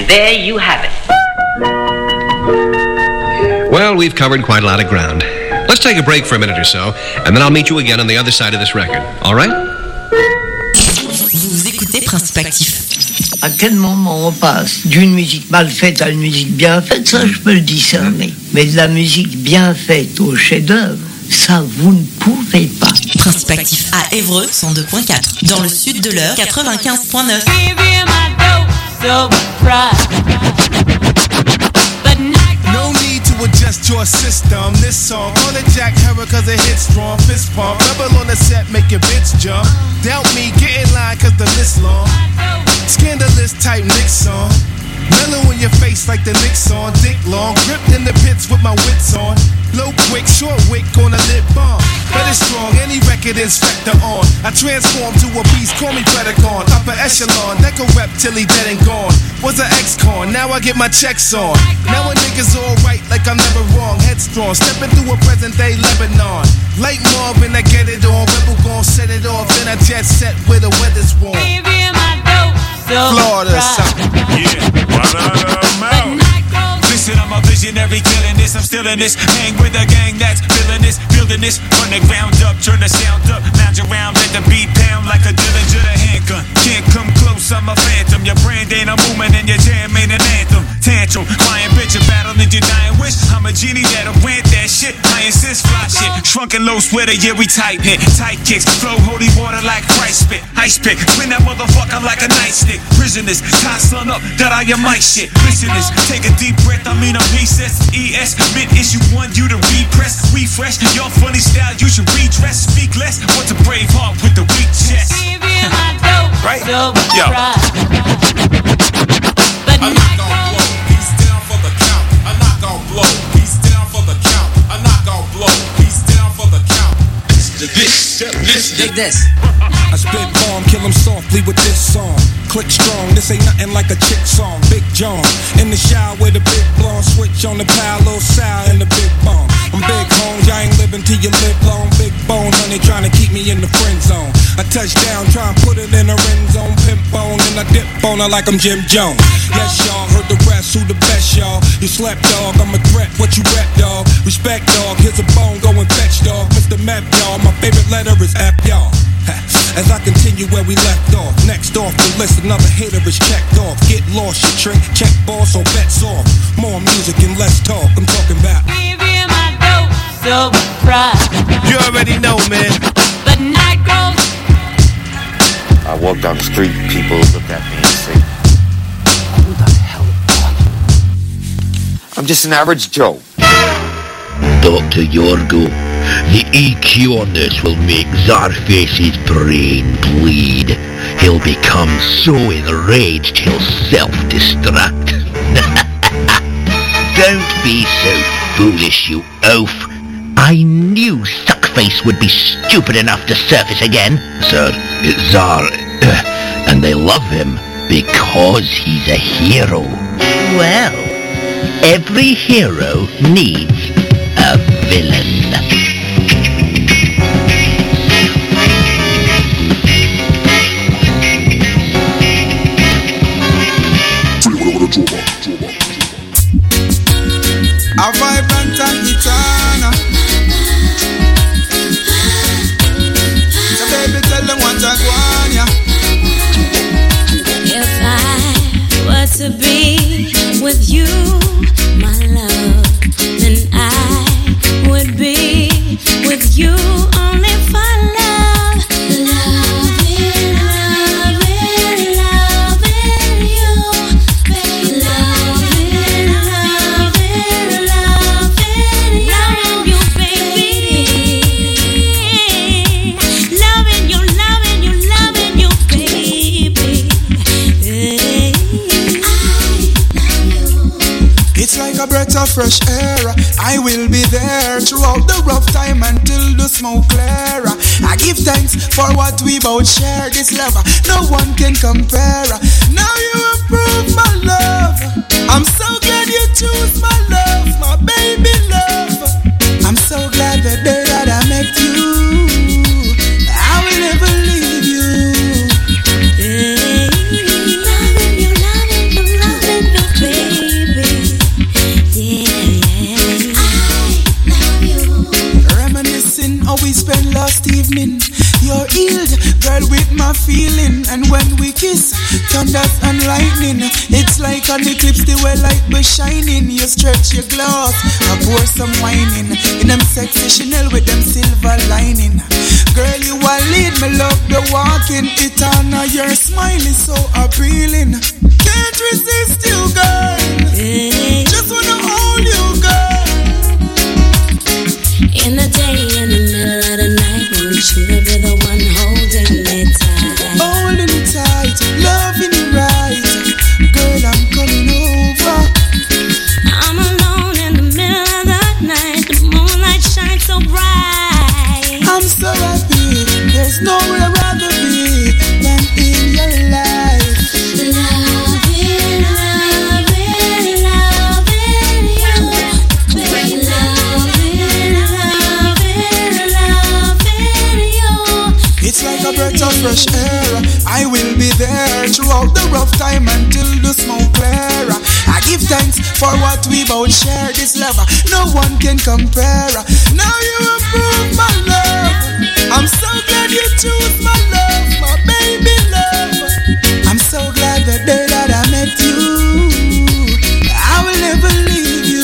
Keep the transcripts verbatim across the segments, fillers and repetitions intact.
there you have it. Well, we've covered quite a lot of ground. Let's take a break for a minute or so, and then I'll meet you again on the other side of this record. All right? Vous écoutez Principe Actif. À quel moment on passe d'une musique mal faite à une musique bien faite, ça je peux le discerner. Mais de la musique bien faite au chef-d'œuvre, ça vous ne pouvez pas. Principe Actif à Évreux cent deux point quatre. Dans le sud de l'Eure quatre-vingt-quinze point neuf. No need to adjust your system. This song on the Jack Herrer cause it hits strong. Fist pump, rebel on the set, make your bitch jump. Doubt me, get in line cause the list long. Scandalous type Nick song. Mellow in your face like the Knicks on. Dick long, gripped in the pits with my wits on. Low quick, short wick on a lip bomb. But it's strong, any record inspector on. I transform to a beast, call me Predacon. Upper echelon, Deco rep till he dead and gone. Was an ex-con, now I get my checks on. Now a nigga's alright like I'm never wrong. Headstrong, stepping through a present day Lebanon. Light Marvin, I get it on. Rebel gon' set it off, then I jet set where the weather's warm. Florida, something. Yeah, I'm out. Listen, I'm a visionary, killing this, I'm still in this. Hang with a gang that's feeling this, building this. Run the ground up, turn the sound up. Lounge around, let the beat pound like a Dillinger the handgun. Can't come close, I'm a phantom. Your brand ain't a movement and your jam ain't an anthem. Tantrum, crying bitch, a battling your dying wish. I'm a genie that'll grant that shit. I insist, fly shit. Shrunken low sweater, yeah, we tight hit. Tight kicks, flow holy water like Christ spit. Ice pick, clean that motherfucker like a nightstick. Prisoners, tie sun up, that I am my shit. Listeners, take a deep breath, I mean a recess. E S, mid issue one, you to repress. We fresh, your funny style, you should redress. Speak less, what's a brave heart with the weak chest? Right? Yo. I'm not gon' blow, he's down for the count. I'm not gon' blow, he's down for the count. I'm not gon' blow, he's down for the count. This, this, Dig this. I spit bomb, kill him softly with this song. Click strong, this ain't nothing like a chick song. Big John, in the shower with a big blonde. Switch on the pile, little sour in the big bomb. I'm big home, I ain't living till you live long. Big bone, honey, trying to keep me in the friend zone. I touch down, try and put it in a end zone. Pimp bone, and I dip on her like I'm Jim Jones. Yes, y'all, heard the rest, who the best, y'all? You slept, dog, I'm a threat, what you rep, dog? Respect, dog, here's a bone, go and fetch, dog. Mister Mep, y'all, my favorite letter is F, y'all. As I continue where we left off, next off the list, another hater is checked off. Get lost, you trick, check boss, so bets off. More music and less talk, I'm talking about. Give you my dope, so pride. You already know, man. But night grows. I walk down the street, people look at me and say, who the hell are you? I'm just an average Joe. Doctor Yorgo, the E Q on this will make Zarface's brain bleed. He'll become so enraged he'll self-destruct. Don't be so foolish, you oaf. I knew Suckface would be stupid enough to surface again. Sir, it's Zar, uh, and they love him because he's a hero. Well, every hero needs a villain. A vibrant and eternal. So baby, tell them what I want, yeah. If I were to be with you, my love, then I would be with you only for love. Loving, loving, loving you, baby. Loving, loving, loving, loving you, baby. Loving you, loving you, loving you, baby. It's like a breath of fresh air. I will be there throughout the rough time until the smoke clear. I give thanks for what we both share. This love no one can compare. Now you approve my love. I'm so glad you choose my love, my baby love. I'm so glad the day that I met you, I will never leave you. Loving you, loving you, loving you, and when we kiss, thunders and lightning. It's like an eclipse, the way light be shining. You stretch your glass, I pour some wine in. In them sexy Chanel with them silver lining. Girl, you are lead, me love the walking. It on your smile is so appealing. Can't resist you, girl. Just wanna hold you, girl. In the day, in the middle of the night, won't you be the one holding me tight? Holding me tight, loving you right. Girl, I'm coming over. I'm alone in the middle of the night. The moonlight shines so bright. I'm so happy, there's nowhere I'd rather be than in your life. Loving, loving, loving you. Loving, loving, loving you. It's like a breath of fresh air. I will be there throughout the rough time until the smoke clear. I give thanks for what we both share. This love, no one can compare. Now you approve my love. I'm so glad you choose my love, my baby love. I'm so glad the day that I met you, I will never leave you.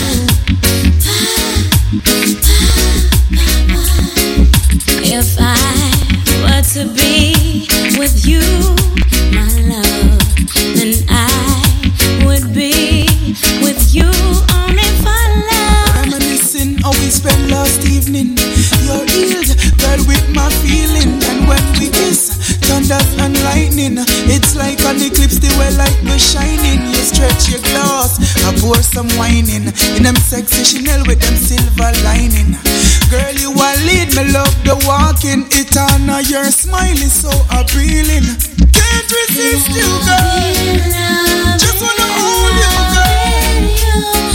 If I were to be with you, my love, then I would be with you only for love. Reminiscing how we spent last evening. You're healed, girl, with my feeling. And when we kiss, thunders and lightning. It's like an eclipse, the way light was shining. You stretch your glass, I pour some wine in. In them sexy Chanel with them silver lining. Girl, you are lead, me love the walking. It on your smile is so appealing. Can't resist you, girl. Just wanna hold you, girl.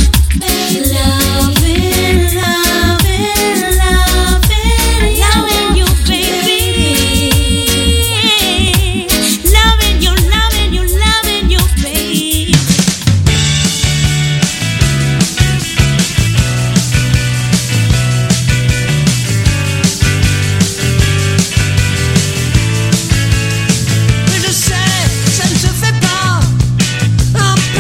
Loving, loving, loving, loving you, baby. Loving you, loving you, loving you, baby. Je sais, ça ne se fait pas. Un peu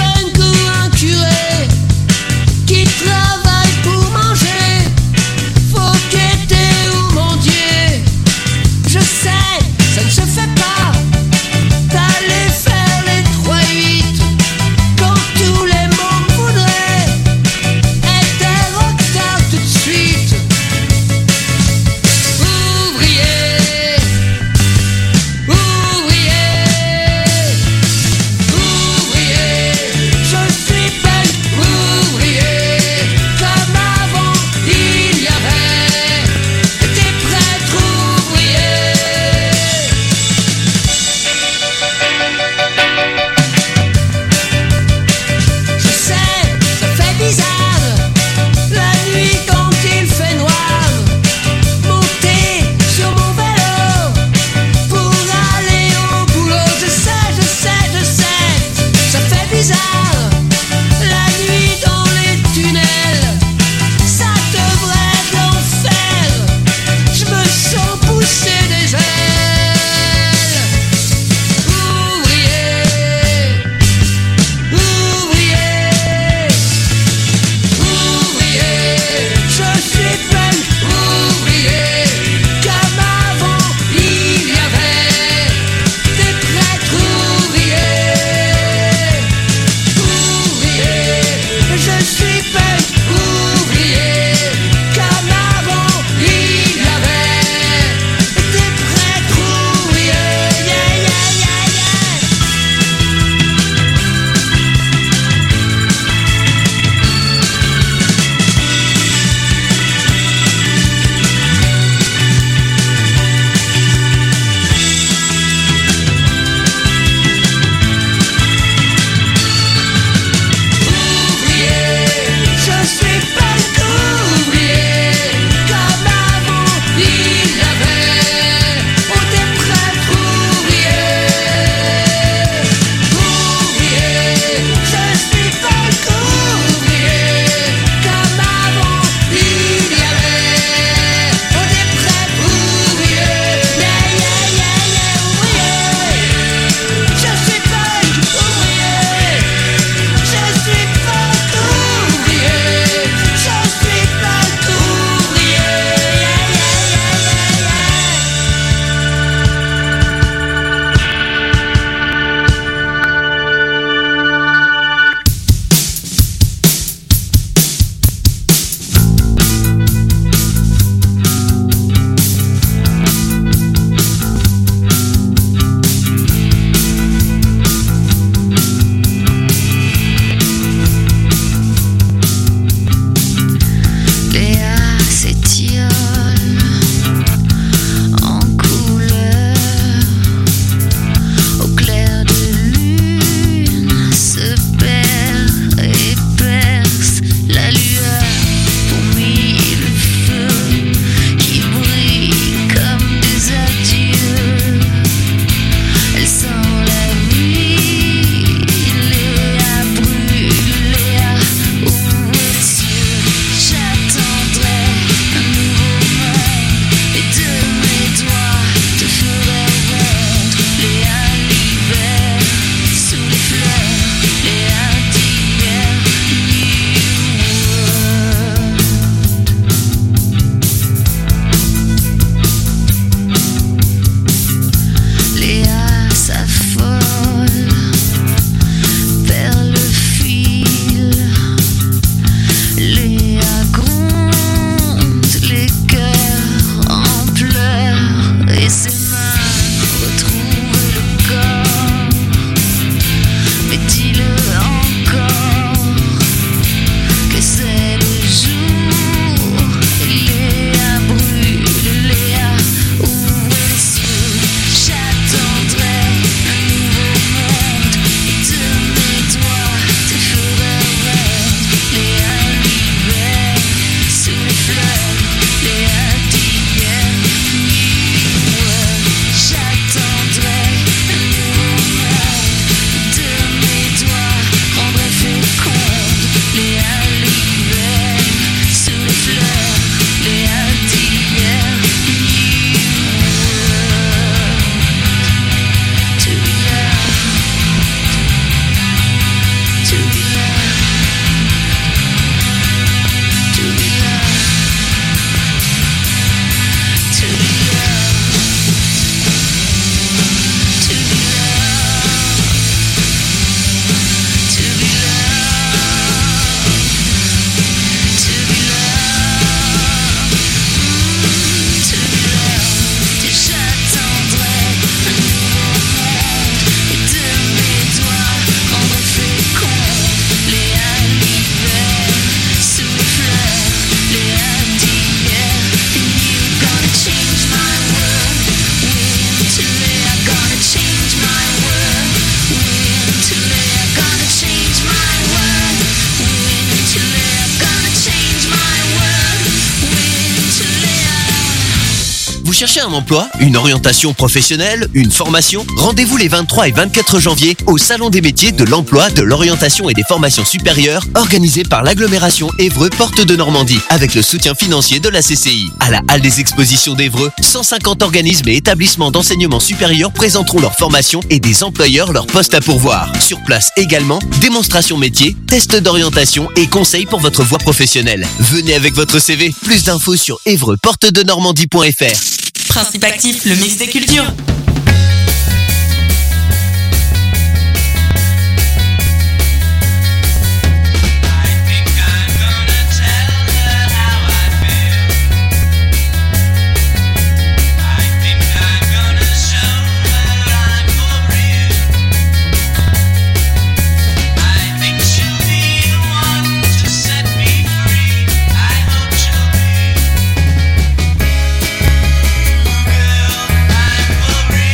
cherchez un emploi, une orientation professionnelle, une formation? Rendez-vous les vingt-trois et vingt-quatre janvier au Salon des métiers de l'emploi, de l'orientation et des formations supérieures organisé par l'agglomération Évreux Porte de Normandie avec le soutien financier de la C C I. À la Halle des Expositions d'Évreux, cent cinquante organismes et établissements d'enseignement supérieur présenteront leurs formations et des employeurs leurs postes à pourvoir. Sur place également, démonstration métier, tests d'orientation et conseils pour votre voie professionnelle. Venez avec votre C V. Plus d'infos sur évreux porte de normandie point f r. Principe actif, le mix des cultures. Girl, I'm for real.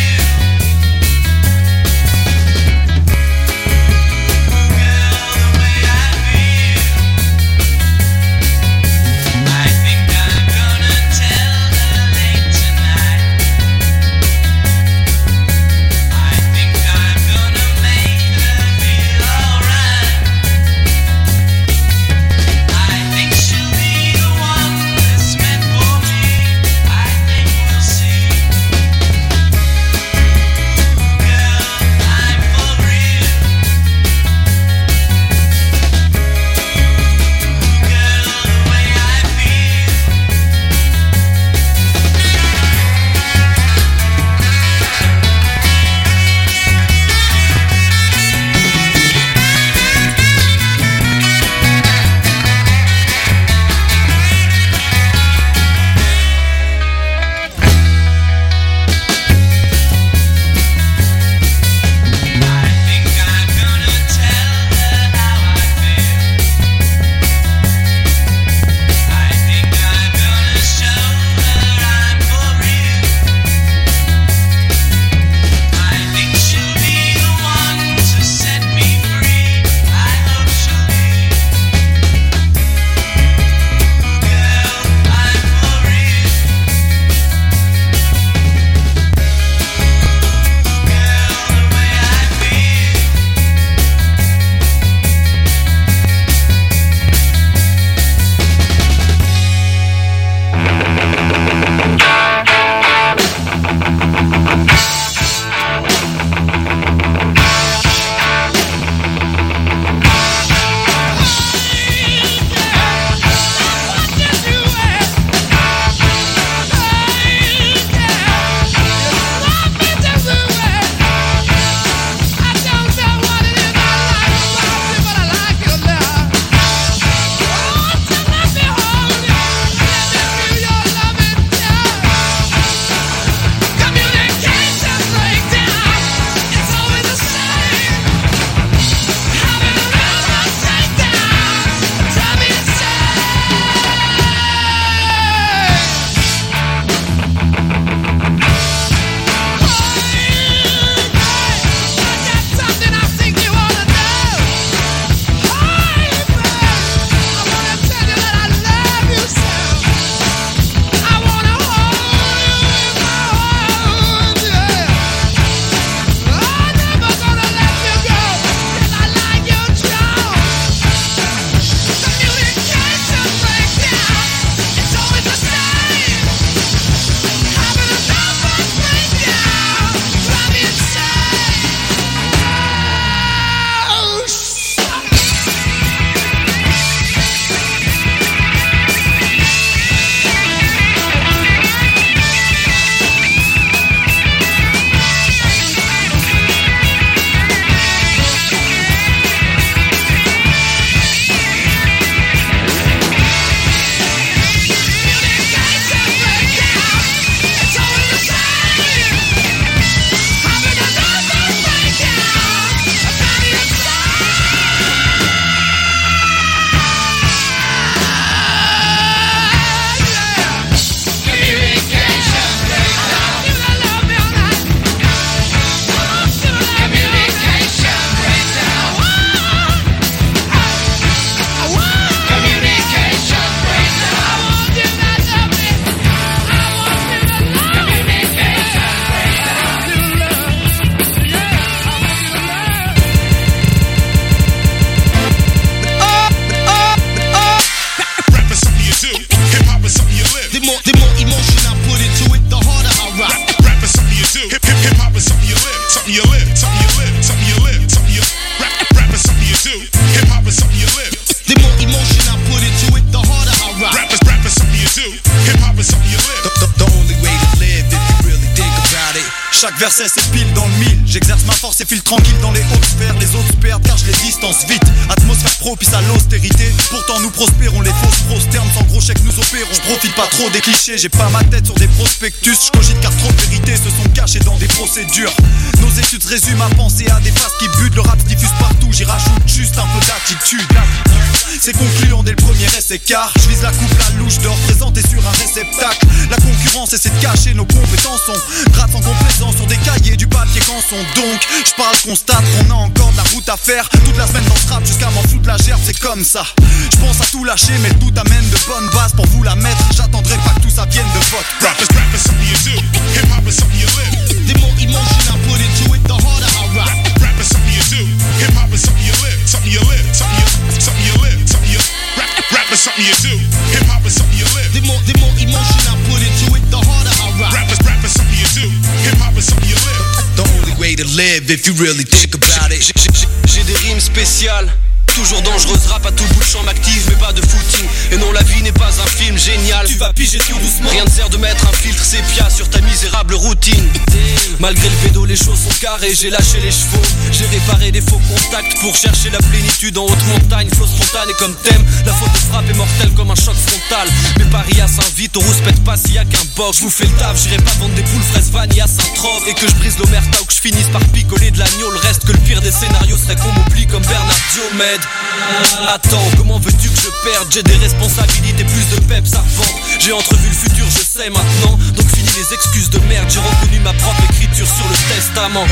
verset c'est pile dans le mille. J'exerce ma force et file tranquille dans les hautes sphères. Les autres se perdent car je les distance vite. Atmosphère propice à l'austérité. Pourtant nous prospérons, les fausses prosternes. Sans gros chèques nous opérons. Je profite pas trop des clichés, j'ai pas ma tête sur des prospectus. Je cogite car trop de vérités se sont cachées dans des procédures. Nos études se résument à penser à des phases qui butent. Le rap se diffuse partout, j'y rajoute juste un peu d'attitude. C'est concluant dès le premier essai car je vise la coupe, la louche de représenter sur un réceptacle. La concurrence essaie de cacher nos compétences. On gratte sans complaisance sur des cahiers, du papier qu'en sont. Donc je parle, constate qu'on a encore de la route à faire. Toute la semaine dans ce rap jusqu'à m'en foutre la gerbe, c'est comme ça. Je pense à tout lâcher mais tout amène de bonnes bases pour vous la mettre. J'attendrai pas que tout ça vienne de votre rap. Rap is something you do, hip hop is something you live. The more emotion I put into it, the harder I rap. Rap is something you do, hip hop is something you live. Something you live, something you, something you live, something you. Rap, rap is something you do, hip hop is something you live. The more, the more emotion I put into it, the harder I rap. Rap is, rap is something you do, hip hop is something you live. The only way to live if you really think about it. J'ai des rimes spéciales. Toujours dangereuse, rap à tout bout de champ m'active mais pas de footing. Et non la vie n'est pas un film génial. Tu vas piger tout doucement. Rien ne sert de mettre un filtre sépia sur ta misérable routine. Malgré le pédo les choses sont carrées. J'ai lâché les chevaux, j'ai réparé des faux contacts pour chercher la plénitude en haute montagne. Flow spontané comme thème, la faute de frappe est mortelle comme un choc frontal. Mes paris à Saint-Vite, on rouspète pas s'il y a qu'un box. Je vous fais le taf, j'irai pas vendre des poules fraises vanille à Saint-Tropez. Et que je brise l'omerta ou que je finisse par picoler de l'agneau. Le reste que le pire des scénarios serait qu'on m'oublie comme Bernard Diomède. Attends, comment veux-tu que je perde? J'ai des responsabilités, plus de peps à revendre. J'ai entrevu le futur, je sais maintenant. Donc fini les excuses de merde. J'ai reconnu ma propre écriture sur le testament.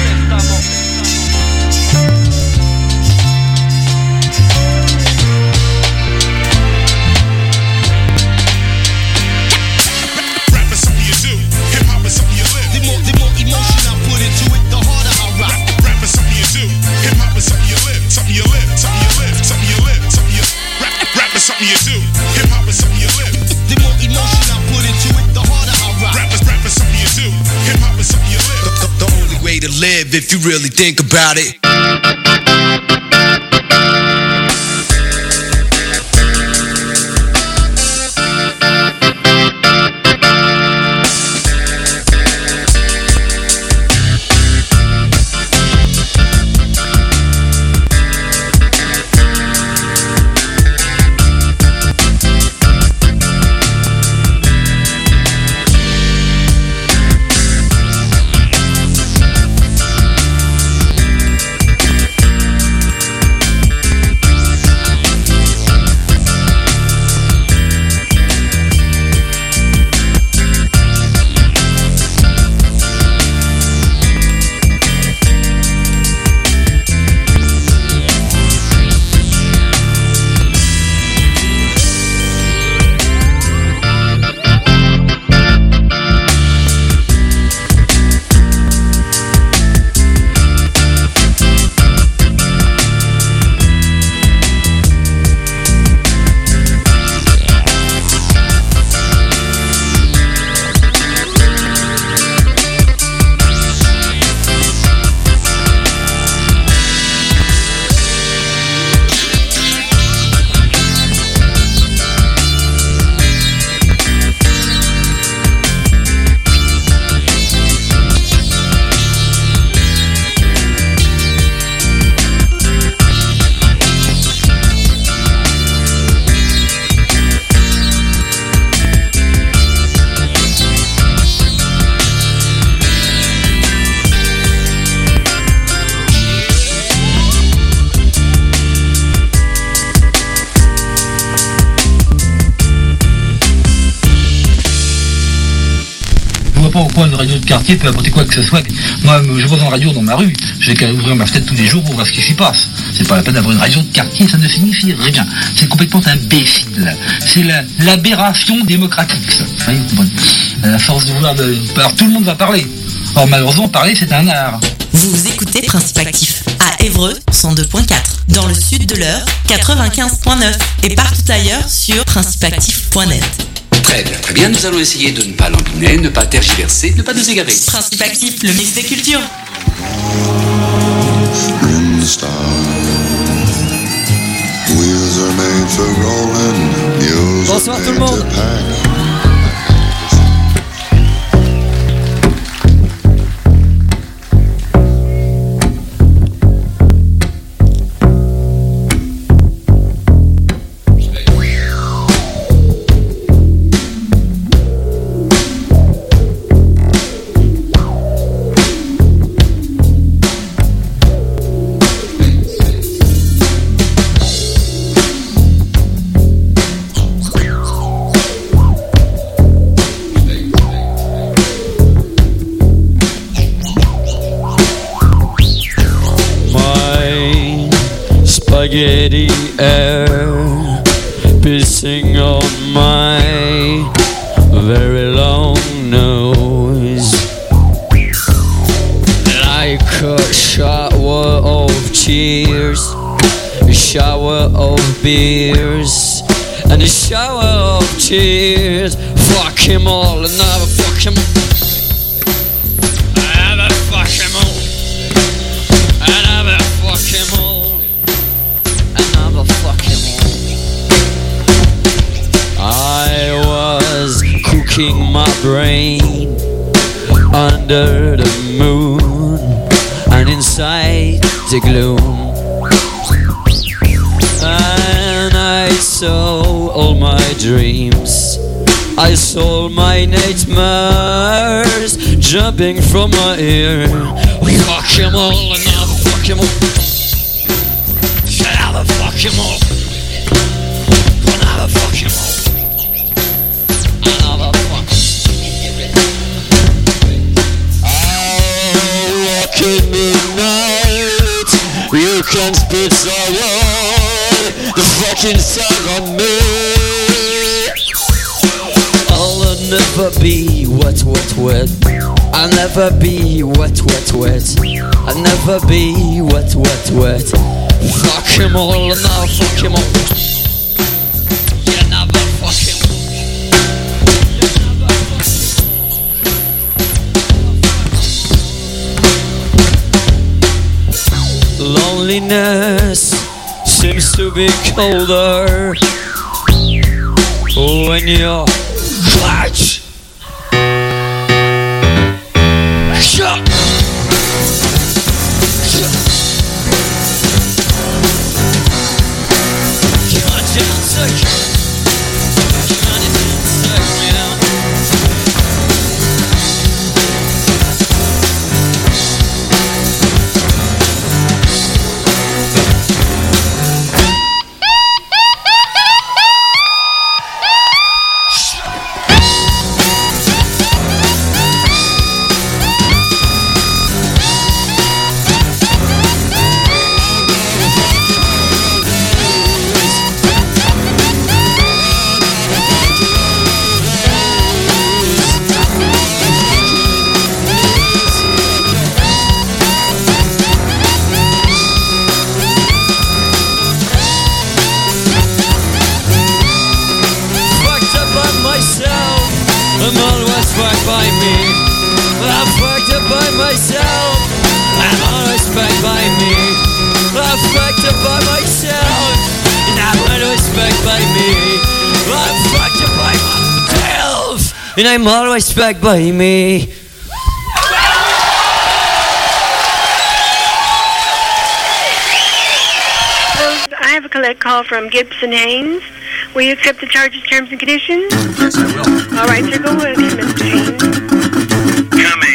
Rap is something you do, hip hop is something you live. The more, the more emotion I put into it, the harder I rap. Rap is something you do, hip hop is something you live. Something you live, something you live, something you live, something you. Rap, rap is something you do, hip hop is something you live. The more emotion I put into it, the harder I rap. Rap is, rap is something you do, hip hop is something you live. The, the, the only way to live if you really think about it. pas pourquoi une radio de quartier peut apporter quoi que ce soit. Moi, je vois une radio dans ma rue, je vais qu'à ouvrir ma fenêtre tous les jours pour voir ce qui s'y passe. C'est pas la peine d'avoir une radio de quartier, ça ne signifie rien. C'est complètement imbécile. C'est la, l'aberration démocratique, ça. Vous voyez, à la force de vouloir... De... Alors tout le monde va parler. Or malheureusement, parler, c'est un art. Vous écoutez Principe Actif à Évreux cent deux point quatre, dans le sud de l'Eure quatre-vingt-quinze point neuf et partout ailleurs sur principe actif point net. Très bien, très bien, nous allons essayer de ne pas lambiner, ne pas tergiverser, ne pas nous égarer. Principe Actif, le mix des cultures. Bonsoir tout le monde. spaghetti air, pissing on my very long nose, like a shower of tears, a shower of beers, and a shower of tears. Fuck him all, and never fuck him. I never fuck him all. I never fuck him all. I never fuck him all. I was cooking my brain under the moon and inside the gloom, and I saw all my dreams, I saw my nightmares jumping from my ear. Fuck him all and never fuck him all. Shut up and fuck him all. Never fuck him all. Never fuck. I walk in the night. You can spit all the fucking sun on me. I'll never be wet, wet, wet. I'll never be wet, wet, wet. I'll never be wet, wet, wet. Fuck him all and I'll fuck him all. You never fuck him. Loneliness seems to be colder when you're clutch. Shut. And I'm always back by me. I have a collect call from Gibson Haynes. Will you accept the charges, terms, and conditions? Yes, I will. All right, sir, go ahead, Mister Haynes. Come in.